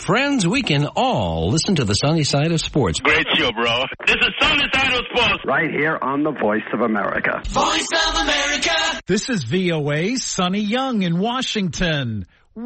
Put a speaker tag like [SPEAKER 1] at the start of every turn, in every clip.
[SPEAKER 1] friends, we can all listen to the Sunny Side of Sports.
[SPEAKER 2] Great show, bro. This is Sunny Side of Sports.
[SPEAKER 3] Right here on the Voice of America.
[SPEAKER 4] Voice of America.
[SPEAKER 5] This is VOA's Sonny Young in Washington.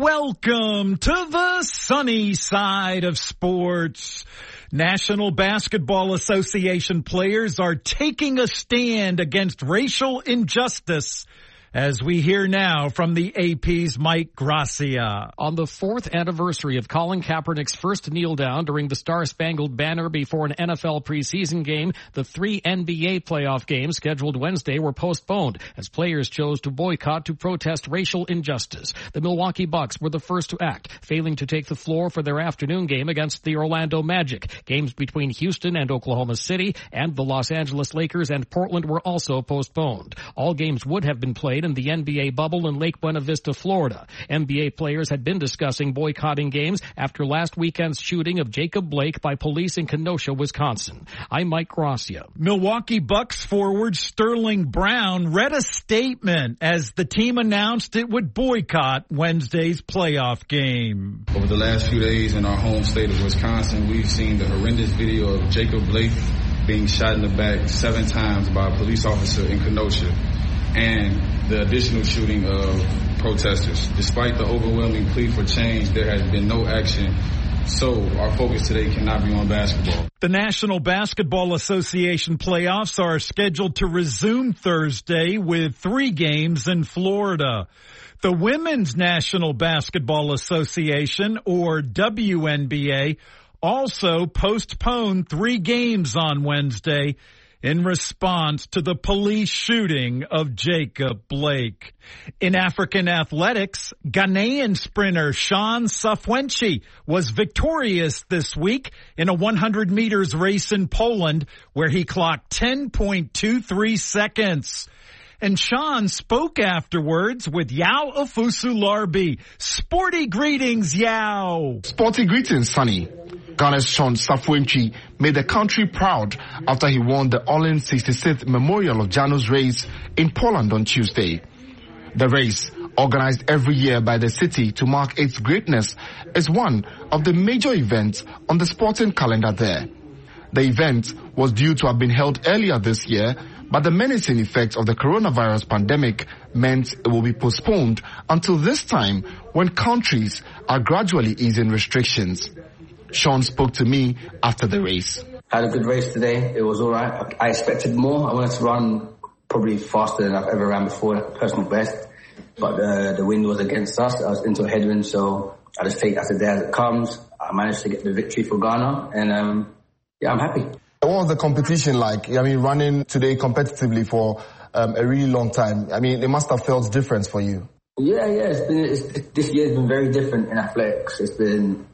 [SPEAKER 5] Welcome to the Sunny Side of Sports. National Basketball Association players are taking a stand against racial injustice, as we hear now from the AP's Mike Gracia.
[SPEAKER 6] On the 4th anniversary of Colin Kaepernick's first kneel down during the Star-Spangled Banner before an NFL preseason game, the 3 NBA playoff games scheduled Wednesday were postponed as players chose to boycott to protest racial injustice. The Milwaukee Bucks were the first to act, failing to take the floor for their afternoon game against the Orlando Magic. Games between Houston and Oklahoma City and the Los Angeles Lakers and Portland were also postponed. All games would have been played in the NBA bubble in Lake Buena Vista, Florida. NBA players had been discussing boycotting games after last weekend's shooting of Jacob Blake by police in Kenosha, Wisconsin. I'm Mike Gracia.
[SPEAKER 5] Milwaukee Bucks forward Sterling Brown read a statement as the team announced it would boycott Wednesday's playoff game.
[SPEAKER 7] Over the last few days in our home state of Wisconsin, we've seen the horrendous video of Jacob Blake being shot in the back 7 times by a police officer in Kenosha, and the additional shooting of protesters. Despite the overwhelming plea for change, there has been no action. So our focus today cannot be on basketball.
[SPEAKER 5] The National Basketball Association playoffs are scheduled to resume Thursday with 3 games in Florida. The Women's National Basketball Association, or WNBA, also postponed 3 games on Wednesday in response to the police shooting of Jacob Blake. In African athletics, Ghanaian sprinter Sean Safwenchi was victorious this week in a 100 meters race in Poland, where he clocked 10.23 seconds. And Sean spoke afterwards with Yao Ofusu-Larbi. Sporty greetings, Yao.
[SPEAKER 8] Sporty greetings, Sonny. Ghana's Sean Safwenchi made the country proud after he won the Olin 66th Memorial of Janos race in Poland on Tuesday. The race, organized every year by the city to mark its greatness, is one of the major events on the sporting calendar there. The event was due to have been held earlier this year, but the menacing effects of the coronavirus pandemic meant it will be postponed until this time, when countries are gradually easing restrictions. Sean spoke to me after the race.
[SPEAKER 9] Had a good race today. It was all right. I expected more. I wanted to run probably faster than I've ever ran before, personal best. But the wind was against us. I was into a headwind, so I just take it as a day as it comes. I managed to get the victory for Ghana, and I'm happy.
[SPEAKER 8] What was the competition like? I mean, running today competitively for a really long time. I mean, it must have felt different for you.
[SPEAKER 9] Yeah. This year's been very different in athletics. It's been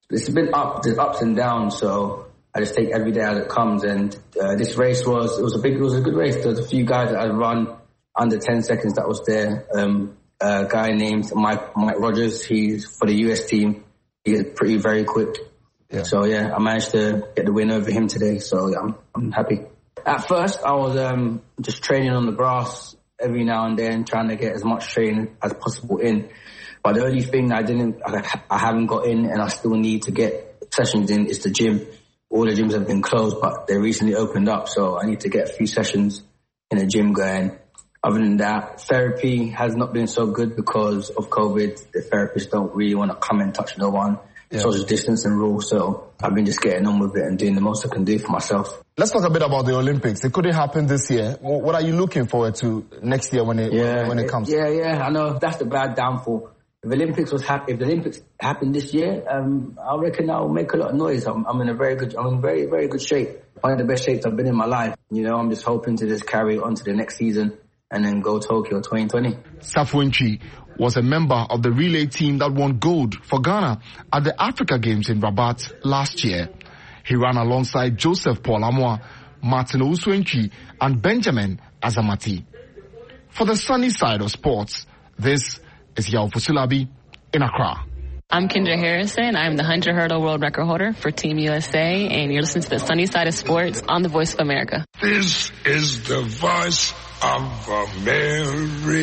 [SPEAKER 9] up. There's ups and downs. So I just take every day as it comes. And this race was a good race. There was a few guys that had run under 10 seconds that was there. A guy named Mike Rogers. He's for the US team. He's very quick. Yeah. So I managed to get the win over him today. So I'm happy. At first, I was just training on the grass every now and then, trying to get as much training as possible in. But the only thing I haven't got in, and I still need to get sessions in, is the gym. All the gyms have been closed, but they recently opened up, so I need to get a few sessions in the gym going. Other than that, therapy has not been so good because of COVID. The therapists don't really want to come and touch no one. Yeah. Social distancing rules, so I've been just getting on with it and doing the most I can do for myself.
[SPEAKER 8] Let's talk a bit about the Olympics. It couldn't happen this year. What are you looking forward to next year when it comes?
[SPEAKER 9] Yeah, I know that's the bad downfall. If the Olympics happen this year, I reckon I'll make a lot of noise. I'm in very, very good shape. One of the best shapes I've been in my life. I'm just hoping to just carry it on to the next season and then go Tokyo 2020.
[SPEAKER 8] Safwenchi was a member of the relay team that won gold for Ghana at the Africa Games in Rabat last year. He ran alongside Joseph Paul Amoah, Martin Owusu-Antwi, and Benjamin Azamati. For the Sunny Side of Sports, this is Yao Ofusu-Larbi in Accra.
[SPEAKER 10] I'm Kendra Harrison. I'm the 100 hurdle world record holder for Team USA, and you're listening to the Sunny Side of Sports on the Voice of America.
[SPEAKER 4] This is the Voice of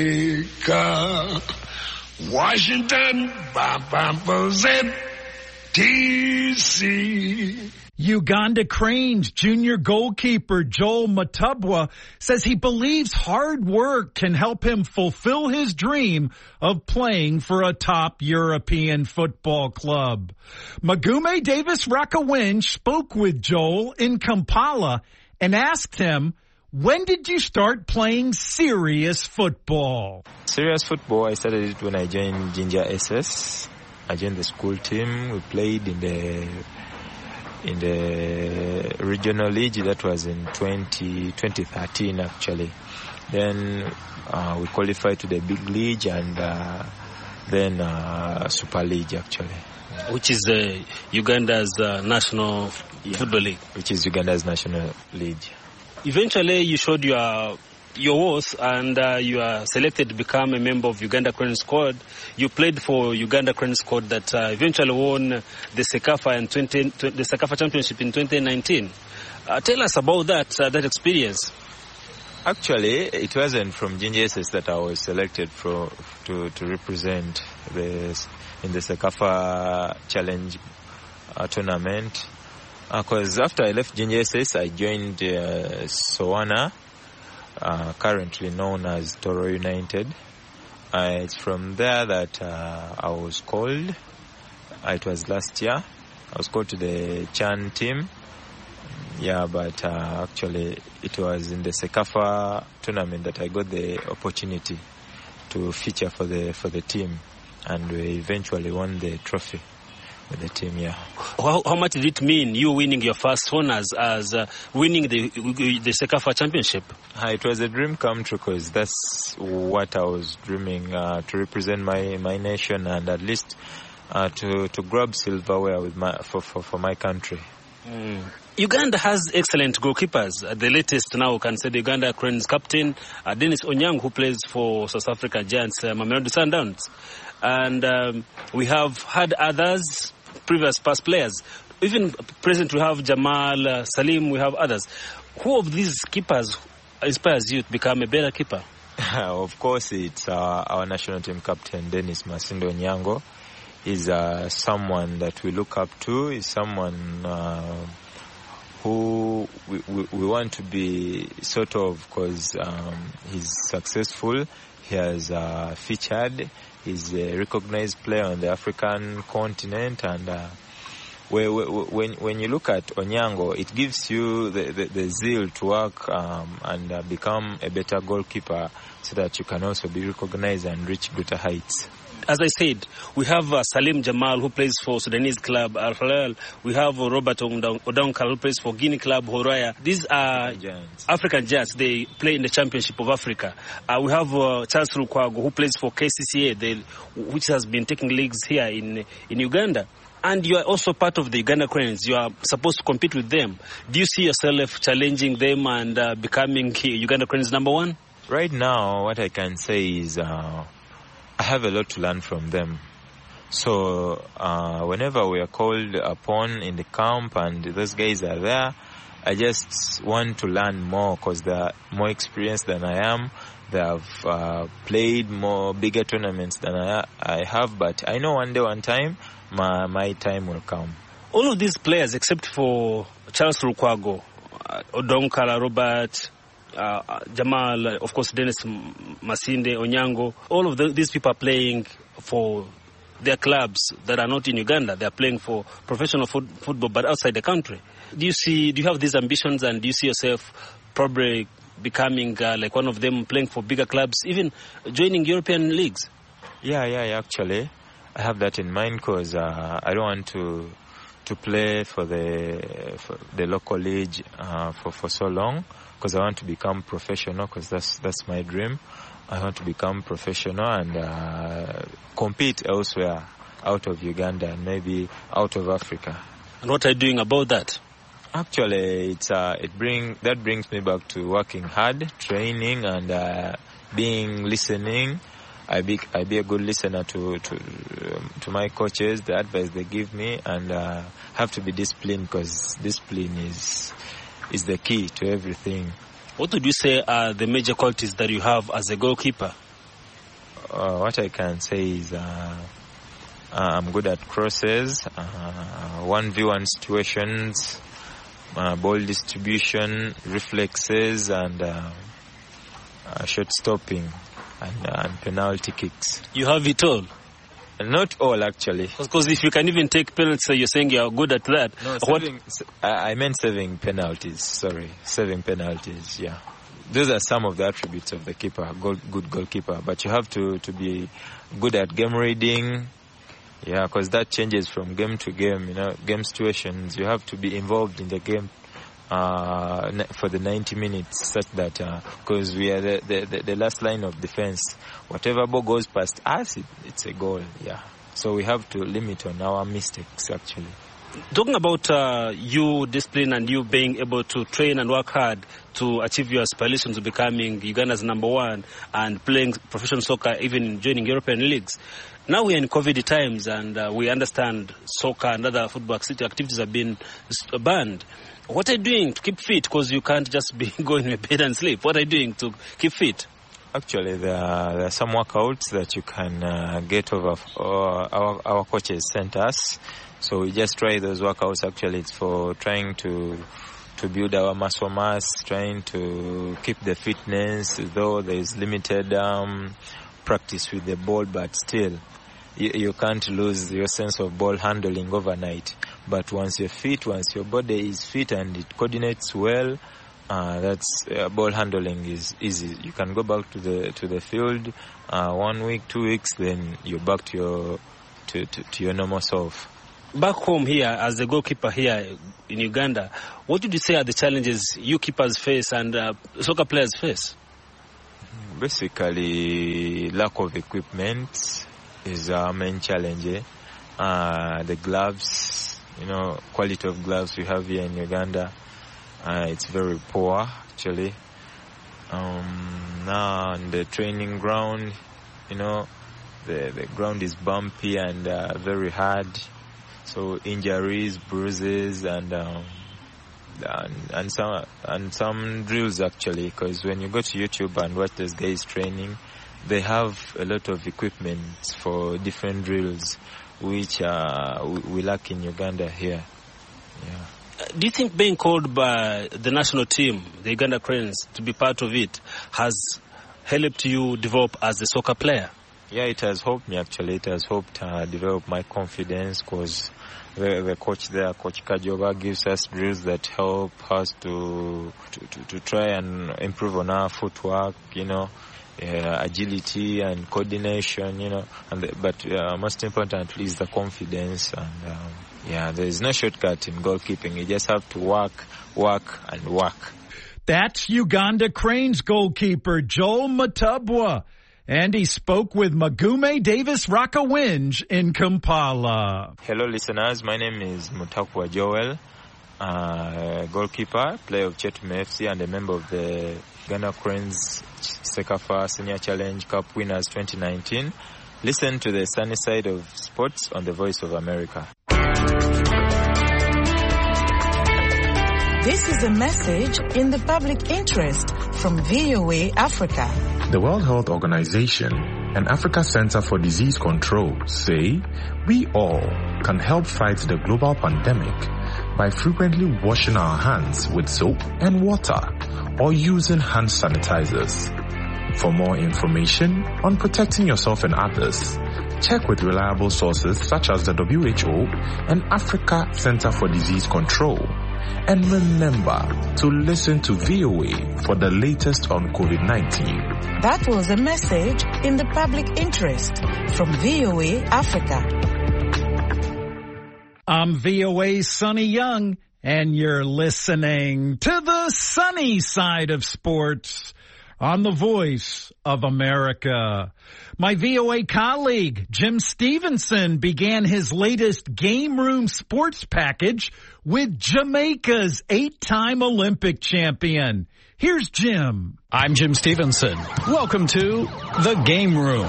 [SPEAKER 4] America. Washington, DC.
[SPEAKER 5] Uganda Cranes junior goalkeeper Joel Mutabwa says he believes hard work can help him fulfill his dream of playing for a top European football club. Magume Davis Rakawinj spoke with Joel in Kampala and asked him, when did you start playing serious football?
[SPEAKER 11] Serious football, I started it when I joined Ginger SS. I joined the school team. We played in the regional league. That was in 2013 actually. Then we qualified to the big league and then Super League actually.
[SPEAKER 12] Which is Uganda's national football league.
[SPEAKER 11] Which is Uganda's national league.
[SPEAKER 12] Eventually you showed your worth and you are selected to become a member of Uganda Cranes squad. You played for Uganda Cranes squad that eventually won the Sekafa Championship in 2019. Tell us about that experience.
[SPEAKER 11] Actually, it wasn't from Ginger SS that I was selected to represent in the Sekafa Challenge tournament. Because after I left Ginger SS, I joined Sowana, currently known as Toro United. It's from there that I was called. It was last year. I was called to the Chan team. Yeah, but actually it was in the Sekafa tournament that I got the opportunity to feature for the team, and we eventually won the trophy with the team. Yeah.
[SPEAKER 12] How much did it mean you winning your first honors as winning the Sekafa Championship?
[SPEAKER 11] It was a dream come true because that's what I was dreaming, to represent my nation and at least to grab silverware with for my country.
[SPEAKER 12] Uganda has excellent goalkeepers. The latest now can say the Uganda Cranes captain Dennis Onyango, who plays for South Africa Giants, Mamelodi Sundowns, and we have had others, previous past players. Even present we have Jamal Salim. We have others. Who of these keepers inspires you to become a better keeper?
[SPEAKER 11] Of course, it's our national team captain Dennis Masindo Onyango. He's someone that we look up to. He's someone who we want to be sort of, because he's successful. He has featured. He's a recognized player on the African continent, and when you look at Onyango, it gives you the zeal to work and become a better goalkeeper, so that you can also be recognized and reach greater heights.
[SPEAKER 12] As I said, we have Salim Jamal, who plays for Sudanese club Al Hilal. We have Robert Odonkal, who plays for Guinea club Horaya. These are African Giants. They play in the Championship of Africa. We have Charles Lukwago, who plays for KCCA, which has been taking leagues here in Uganda. And you are also part of the Uganda Cranes. You are supposed to compete with them. Do you see yourself challenging them and becoming Uganda Cranes number one?
[SPEAKER 11] Right now, what I can say is I have a lot to learn from them. So whenever we are called upon in the camp and those guys are there, I just want to learn more, because they are more experienced than I am. They have played more bigger tournaments than I have, but I know one day, one time, my time will come.
[SPEAKER 12] All of these players, except for Charles Lukwago, Odonkala, Robert, Jamal, of course, Dennis Masinde, Onyango, all of these people are playing for their clubs that are not in Uganda. They are playing for professional football, but outside the country. Do you have these ambitions, and do you see yourself probably becoming like one of them, playing for bigger clubs, even joining European leagues?
[SPEAKER 11] Yeah, actually, I have that in mind, because I don't want to play for the local league for so long, because I want to become professional, because that's my dream. I want to become professional and compete elsewhere out of Uganda and maybe out of Africa.
[SPEAKER 12] And what are you doing about that?
[SPEAKER 11] Actually, that brings me back to working hard, training, and listening. I be a good listener to my coaches, the advice they give me, and have to be disciplined, because discipline is the key to everything.
[SPEAKER 12] What would you say are the major qualities that you have as a goalkeeper?
[SPEAKER 11] What I can say is I'm good at crosses, 1v1 situations, ball distribution, reflexes, and shot stopping, and penalty kicks.
[SPEAKER 12] You have it all?
[SPEAKER 11] Not all, actually.
[SPEAKER 12] Because if you can even take penalties, so you're saying you're good at that.
[SPEAKER 11] No, I meant saving penalties. Sorry, saving penalties. Yeah, those are some of the attributes of the keeper, good goalkeeper. But you have to be good at game reading. Yeah, because that changes from game to game. Game situations. You have to be involved in the game for the 90 minutes, such that because we are the last line of defense. Whatever ball goes past us, it's a goal. Yeah, so we have to limit on our mistakes, actually.
[SPEAKER 12] Talking about you discipline and you being able to train and work hard to achieve your aspiration to becoming Uganda's #1 and playing professional soccer, even joining European leagues. Now we are in COVID times, and we understand soccer and other football activities have been banned. What are you doing to keep fit? Because you can't just be going to bed and sleep. What are you doing to keep fit?
[SPEAKER 11] Actually, there are some workouts that you can get over. Our coaches sent us. So we just try those workouts. Actually, it's for trying to build our muscle mass, trying to keep the fitness, though there is limited practice with the ball, but still, you can't lose your sense of ball handling overnight. But once you're fit, once your body is fit and it coordinates well, that's ball handling is easy. You can go back to the field 1 week, 2 weeks, then you're back to your normal self.
[SPEAKER 12] Back home here, as the goalkeeper here in Uganda, what would you say are the challenges you keepers face and soccer players face?
[SPEAKER 11] Basically, lack of equipment is our main challenge. The gloves, quality of gloves we have here in Uganda, it's very poor, actually. Now on the training ground, the ground is bumpy and very hard. So injuries, bruises, and some drills, actually, because when you go to YouTube and watch those guys training, they have a lot of equipment for different drills, which we lack in Uganda here. Yeah.
[SPEAKER 12] Do you think being called by the national team, the Uganda Cranes, to be part of it has helped you develop as a soccer player?
[SPEAKER 11] Yeah, it has helped me, actually. It has helped develop my confidence, because the coach there, Coach Kajoba, gives us drills that help us to try and improve on our footwork, agility and coordination, but most importantly is the confidence. And there is no shortcut in goalkeeping. You just have to work and work.
[SPEAKER 5] That's Uganda Cranes goalkeeper Joel Mutabwa. And he spoke with Magume Davis Rakawinj in Kampala.
[SPEAKER 11] Hello, listeners. My name is Mutabwa Joel, goalkeeper, player of Chetume FC, and a member of the Uganda Cranes Sekafa Senior Challenge Cup Winners 2019. Listen to the sunny side of sports on the Voice of America.
[SPEAKER 13] This is a message in the public interest from VOA Africa.
[SPEAKER 14] The World Health Organization and Africa Center for Disease Control say we all can help fight the global pandemic by frequently washing our hands with soap and water or using hand sanitizers. For more information on protecting yourself and others, check with reliable sources such as the WHO and Africa Center for Disease Control. And remember to listen to VOA for the latest on COVID-19.
[SPEAKER 13] That was a message in the public interest from VOA Africa.
[SPEAKER 5] I'm VOA's Sonny Young, and you're listening to the sunny side of sports on the Voice of America. My VOA colleague, Jim Stevenson, began his latest Game Room Sports package with Jamaica's 8-time Olympic champion. Here's Jim.
[SPEAKER 6] I'm Jim Stevenson. Welcome to The Game Room.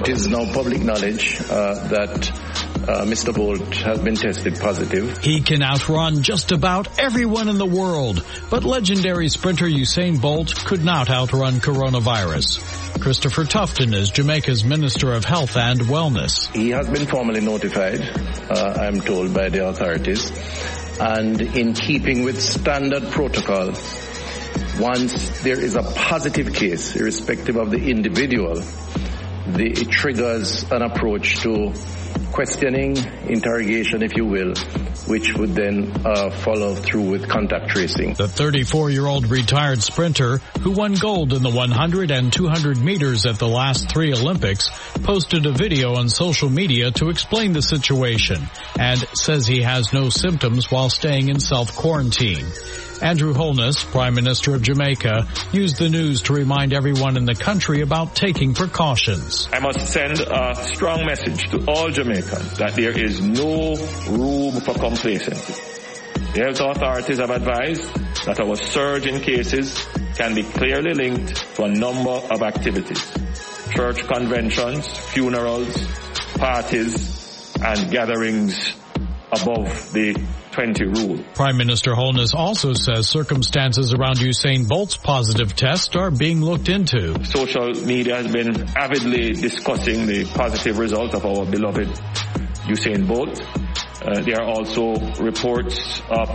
[SPEAKER 15] It is now public knowledge that Mr. Bolt has been tested positive.
[SPEAKER 5] He can outrun just about everyone in the world, but legendary sprinter Usain Bolt could not outrun coronavirus. Christopher Tufton is Jamaica's Minister of Health and Wellness.
[SPEAKER 15] He has been formally notified, I'm told, by the authorities. And in keeping with standard protocols, once there is a positive case, irrespective of the individual, it triggers an approach to questioning, interrogation, if you will, which would then follow through with contact tracing.
[SPEAKER 5] The 34-year-old retired sprinter, who won gold in the 100 and 200 meters at the last 3 Olympics, posted a video on social media to explain the situation and says he has no symptoms while staying in self-quarantine. Andrew Holness, Prime Minister of Jamaica, used the news to remind everyone in the country about taking precautions.
[SPEAKER 16] I must send a strong message to all Jamaicans that there is no room for complacency. The health authorities have advised that our surge in cases can be clearly linked to a number of activities: church conventions, funerals, parties, and gatherings above the 20 rule.
[SPEAKER 5] Prime Minister Holness also says circumstances around Usain Bolt's positive test are being looked into.
[SPEAKER 16] Social media has been avidly discussing the positive result of our beloved Usain Bolt. There are also reports of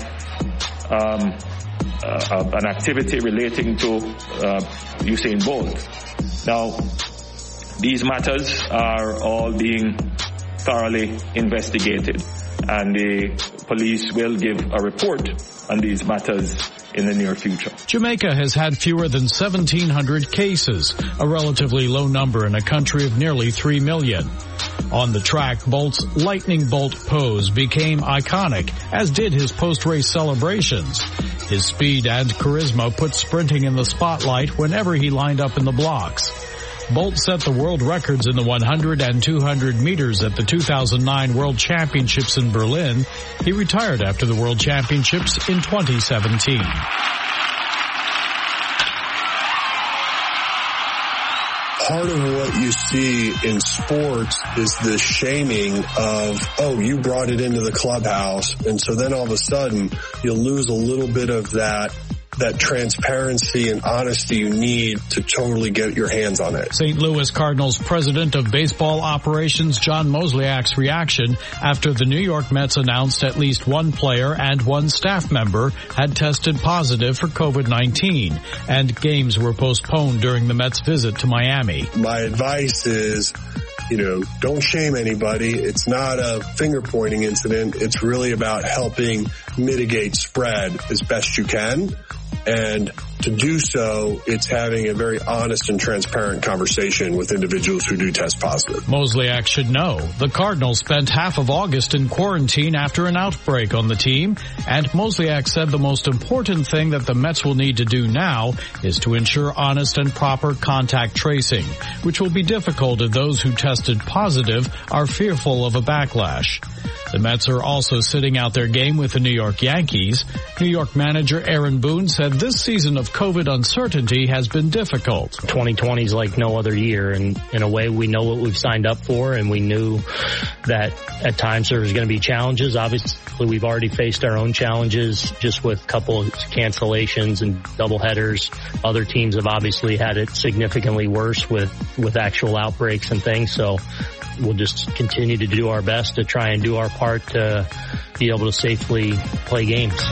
[SPEAKER 16] an activity relating to Usain Bolt. Now, these matters are all being thoroughly investigated, and the police will give a report on these matters in the near future.
[SPEAKER 5] Jamaica has had fewer than 1,700 cases, a relatively low number in a country of nearly 3 million. On the track, Bolt's lightning bolt pose became iconic, as did his post-race celebrations. His speed and charisma put sprinting in the spotlight whenever he lined up in the blocks. Bolt set the world records in the 100 and 200 meters at the 2009 World Championships in Berlin. He retired after the World Championships in 2017.
[SPEAKER 17] Part of what you see in sports is the shaming of, oh, you brought it into the clubhouse. And so then all of a sudden you'll lose a little bit of that transparency and honesty you need to totally get your hands on it.
[SPEAKER 5] St. Louis Cardinals president of baseball operations John Mozeliak's reaction after the New York Mets announced at least one player and one staff member had tested positive for COVID-19, and games were postponed during the Mets' visit to Miami.
[SPEAKER 17] My advice is, don't shame anybody. It's not a finger-pointing incident. It's really about helping mitigate spread as best you can. And to do so, it's having a very honest and transparent conversation with individuals who do test positive.
[SPEAKER 5] Mozeliak should know the Cardinals spent half of August in quarantine after an outbreak on the team, and Mozeliak said the most important thing that the Mets will need to do now is to ensure honest and proper contact tracing, which will be difficult if those who tested positive are fearful of a backlash. The Mets are also sitting out their game with the New York Yankees. New York manager Aaron Boone said this season of COVID uncertainty has been difficult.
[SPEAKER 18] 2020 is like no other year, and in a way we know what we've signed up for, and we knew that at times there was going to be challenges. Obviously, we've already faced our own challenges just with a couple of cancellations and doubleheaders. Other teams have obviously had it significantly worse with actual outbreaks and things, so we'll just continue to do our best to try and do our part to be able to safely play games.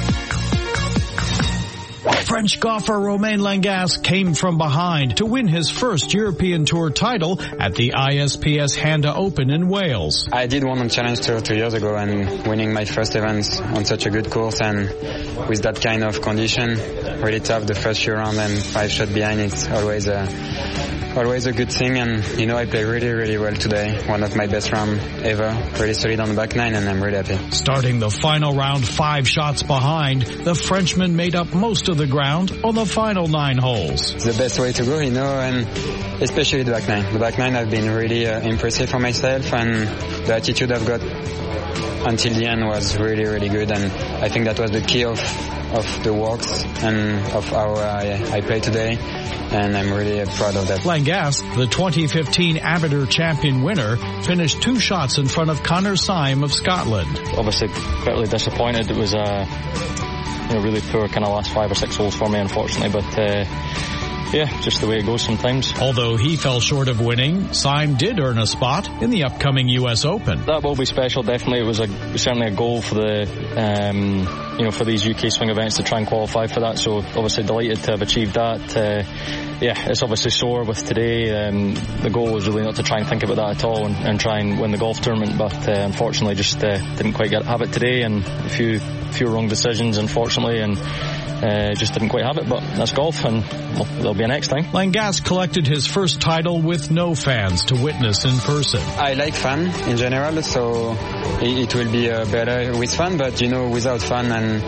[SPEAKER 5] French golfer Romain Langas came from behind to win his first European Tour title at the ISPS Handa Open in Wales.
[SPEAKER 19] I did one on Challenge Tour 2 years ago, and winning my first event on such a good course and with that kind of condition, really tough the first few round and 5 shots behind, it's always a good thing. And I played really, really well today. One of my best rounds ever. Really solid on the back nine, and I'm really happy.
[SPEAKER 5] Starting the final round 5 shots behind, the Frenchman made up most of the ground on the final 9 holes.
[SPEAKER 19] It's the best way to go, and especially the back nine. The back nine have been really impressive for myself, and the attitude I've got until the end was really, really good, and I think that was the key of of the works and of how I play today. And I'm really proud of that.
[SPEAKER 6] Langas, the 2015 amateur champion winner, finished 2 shots in front of Conor Syme of Scotland.
[SPEAKER 20] Obviously, bitterly disappointed. It was a really poor kind of last 5 or 6 holes for me, unfortunately. But yeah, just the way it goes sometimes.
[SPEAKER 6] Although he fell short of winning, Syme did earn a spot in the upcoming U.S. Open.
[SPEAKER 20] That will be special, definitely. It was certainly a goal for the, for these UK swing events to try and qualify for that. So obviously delighted to have achieved that. Yeah, it's obviously sore with today. The goal was really not to try and think about that at all and try and win the golf tournament. But unfortunately, just didn't quite have it today, and a few wrong decisions, unfortunately, and just didn't quite have it. But that's golf, and there'll be a next time.
[SPEAKER 6] Langas collected his first title with no fans to witness in person.
[SPEAKER 19] I like fun in general, so it will be better with fun. But without fun, and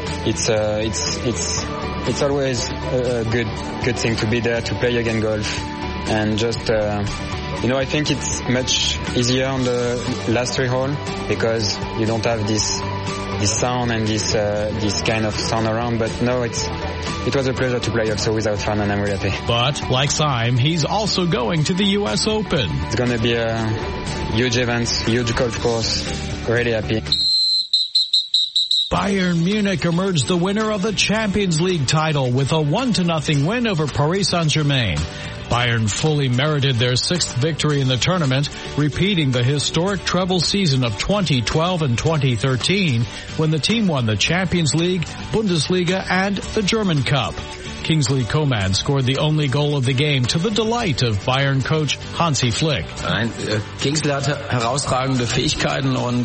[SPEAKER 19] it's always a good thing to be there to play again golf, and just I think it's much easier on the last 3 holes because you don't have this sound and this kind of sound around. But no, it was a pleasure to play also without fun, and I'm really happy.
[SPEAKER 6] But like Syme, he's also going to the U.S. Open.
[SPEAKER 19] It's going to be a huge event, huge golf course. Really happy.
[SPEAKER 6] Bayern Munich emerged the winner of the Champions League title with a 1-0 win over Paris Saint-Germain. Bayern fully merited their 6th victory in the tournament, repeating the historic treble season of 2012 and 2013 when the team won the Champions League, Bundesliga and the German Cup. Kingsley Coman scored the only goal of the game to the delight of Bayern coach Hansi Flick.
[SPEAKER 21] Kingsley hat herausragende Fähigkeiten und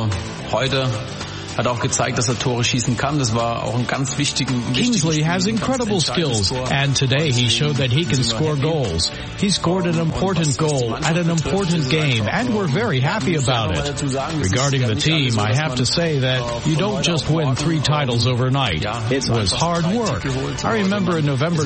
[SPEAKER 21] heute hat auch gezeigt, dass Tore schießen kann. Das war auch ein ganz
[SPEAKER 6] Kingsley has incredible skills, and today he showed that he can score goals. He scored an important goal at an important game, and we're very happy about it. Regarding the team, I have to say that you don't just win 3 titles overnight. It was hard work. I remember in November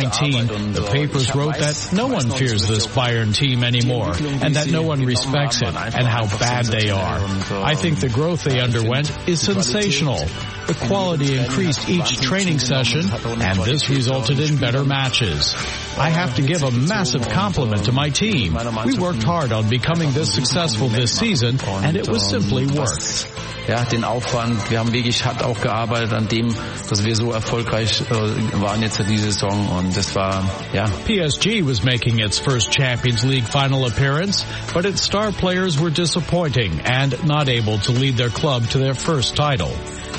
[SPEAKER 6] 2019, the papers wrote that no one fears this Bayern team anymore, and that no one respects it, and how bad they are. I think the growth they underwent is sensational. The quality increased each training session, and this resulted in better matches. I have to give a massive compliment to my team. We worked hard on becoming this successful this season, and it was simply work.
[SPEAKER 21] Ja, den Aufwand, wir haben wirklich hart auch gearbeitet an dem, dass wir so erfolgreich waren jetzt in dieser Saison, und das war, ja.
[SPEAKER 6] PSG was making its first Champions League final appearance, but its star players were disappointing and not able to lead their club to their first title.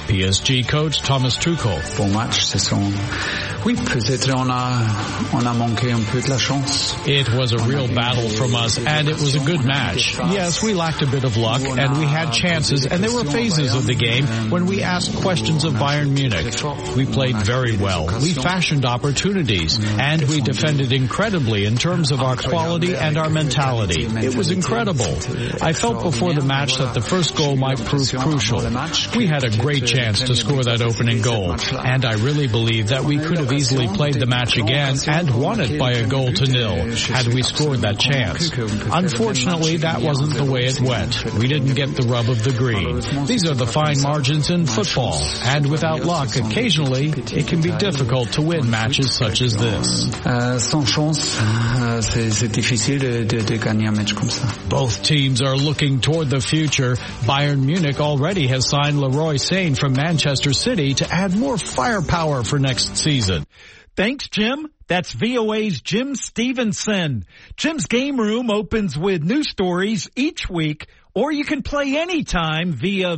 [SPEAKER 6] PSG coach Thomas Tuchel.
[SPEAKER 22] Bon match, ce sont... Oui, peut-être on a manqué un peu de la chance.
[SPEAKER 6] It was a real battle from us, and it was a good match. Yes, we lacked a bit of luck, and we had chances, and there were phases of the game when we asked questions of Bayern Munich. We played very well. We fashioned opportunities, and we defended incredibly in terms of our quality and our mentality. It was incredible. I felt before the match that the first goal might prove crucial. We had a great chance to score that opening goal, and I really believe that we could have easily played the match again and won it by 1-0 had we scored that chance. Unfortunately, that wasn't the way it went. We didn't get the rub of the green. These are the fine margins in football, and without luck, occasionally, it can be difficult to win matches such as this.
[SPEAKER 22] Sans chance, c'est difficile de gagner un match comme ça.
[SPEAKER 6] Both teams are looking toward the future. Bayern Munich already has signed Leroy Sane from Manchester City to add more firepower for next season. Thanks, Jim. That's VOA's Jim Stevenson. Jim's Game Room opens with news stories each week, or you can play anytime via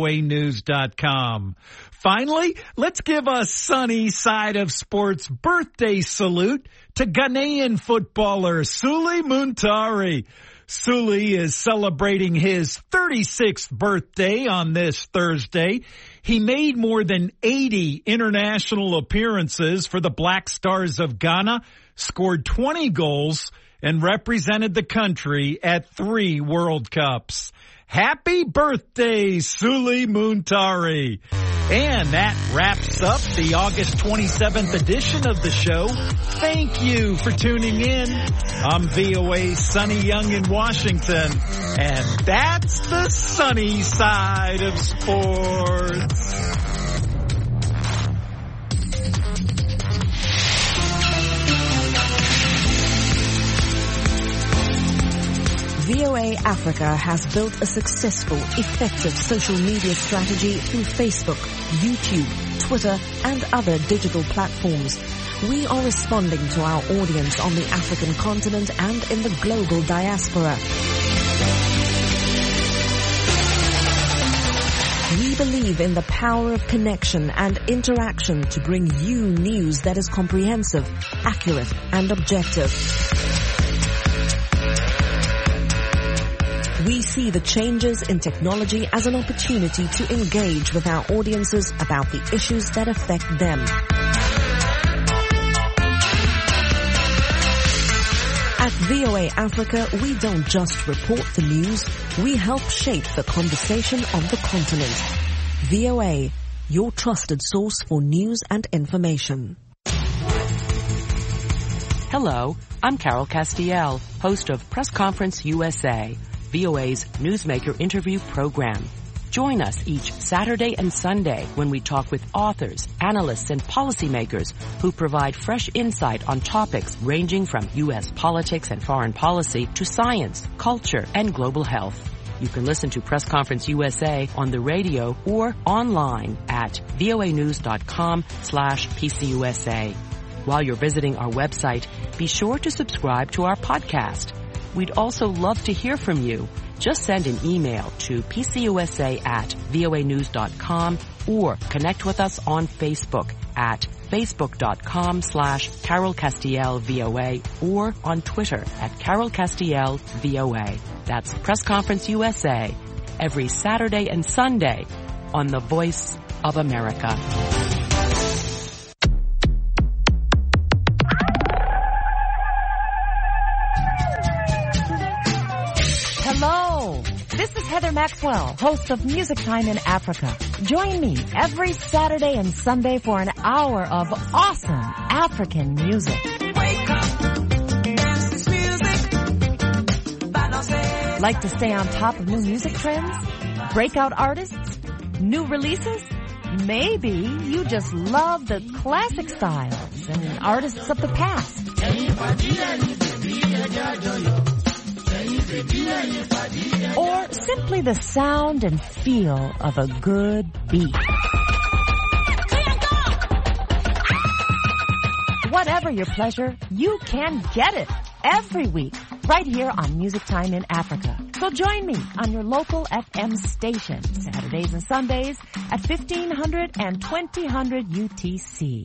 [SPEAKER 6] voanews.com. Finally, let's give a sunny side of sports birthday salute to Ghanaian footballer Sulley Muntari. Sulley is celebrating his 36th birthday on this Thursday. He made more than 80 international appearances for the Black Stars of Ghana, scored 20 goals, and represented the country at 3 World Cups. Happy birthday, Sulley Muntari. And that wraps up the August 27th edition of the show. Thank you for tuning in. I'm VOA's Sonny Young in Washington, and that's the sunny side of sports.
[SPEAKER 1] VOA Africa has built a successful, effective social media strategy through Facebook, YouTube, Twitter, and other digital platforms. We are responding to our audience on the African continent and in the global diaspora. We believe in the power of connection and interaction to bring you news that is comprehensive, accurate, and objective. We see the changes in technology as an opportunity to engage with our audiences about the issues that affect them. At VOA Africa, we don't just report the news, we help shape the conversation of the continent. VOA, your trusted source for news and information.
[SPEAKER 2] Hello, I'm Carol Castiel, host of Press Conference USA, VOA's newsmaker interview program. Join us each Saturday and Sunday when we talk with authors, analysts, and policymakers who provide fresh insight on topics ranging from U.S. politics and foreign policy to science, culture, and global health. You can listen to Press Conference USA on the radio or online at voanews.com/PCUSA. While you're visiting our website, be sure to subscribe to our podcast. We'd also love to hear from you. Just send an email to pcusa@voanews.com or connect with us on Facebook at facebook.com/Carol Castiel VOA or on Twitter at Carol Castiel VOA. That's Press Conference USA every Saturday and Sunday on the Voice of America.
[SPEAKER 23] Hello, this is Heather Maxwell, host of Music Time in Africa. Join me every Saturday and Sunday for an hour of awesome African music. Like to stay on top of new music trends? Breakout artists? New releases? Maybe you just love the classic styles and artists of the past. Or simply the sound and feel of a good beat. Whatever your pleasure, you can get it every week right here on Music Time in Africa. So join me on your local FM station Saturdays and Sundays at 1500 and 2000 UTC.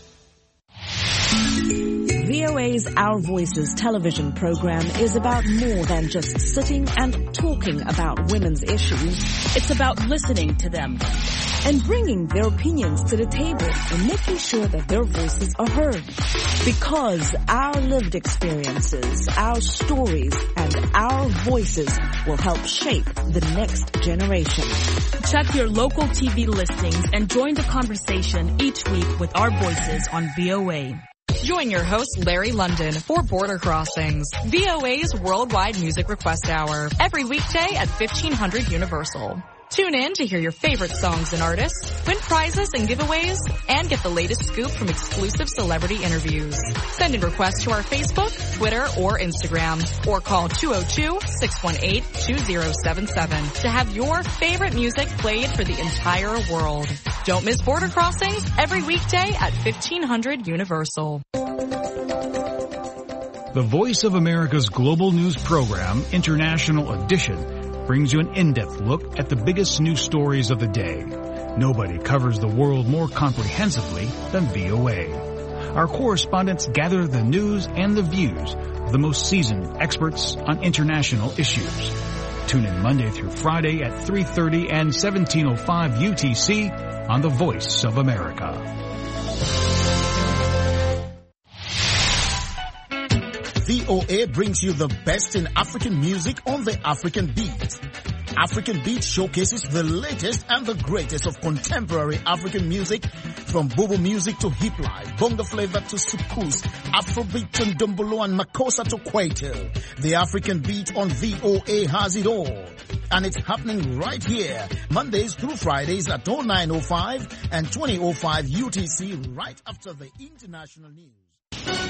[SPEAKER 1] VOA's Our Voices television program is about more than just sitting and talking about women's issues.
[SPEAKER 24] It's about listening to them
[SPEAKER 1] and bringing their opinions to the table and making sure that their voices are heard. Because our lived experiences, our stories, and our voices will help shape the next generation.
[SPEAKER 24] Check your local TV listings and join the conversation each week with our voices on VOA.
[SPEAKER 25] Join your host, Larry London, for Border Crossings, VOA's Worldwide Music Request Hour, every weekday at 1500 Universal. Tune in to hear your favorite songs and artists, win prizes and giveaways, and get the latest scoop from exclusive celebrity interviews. Send in requests to our Facebook, Twitter, or Instagram, or call 202-618-2077 to have your favorite music played for the entire world. Don't miss Border Crossings every weekday at 1500 Universal.
[SPEAKER 26] The Voice of America's global news program, International Edition, brings you an in-depth look at the biggest news stories of the day. Nobody covers the world more comprehensively than VOA. Our correspondents gather the news and the views of the most seasoned experts on international issues. Tune in Monday through Friday at 3:30 and 17:05 UTC on the Voice of America.
[SPEAKER 27] VOA brings you the best in African music on the African Beat. African Beat showcases the latest and the greatest of contemporary African music, from Bobo music to hip life, bongo flavor to soukous, Afrobeat to Ndombolo and Makossa to Kwaito. The African Beat on VOA has it all. And it's happening right here, Mondays through Fridays at 09:05 and 20:05 UTC, right after the international news.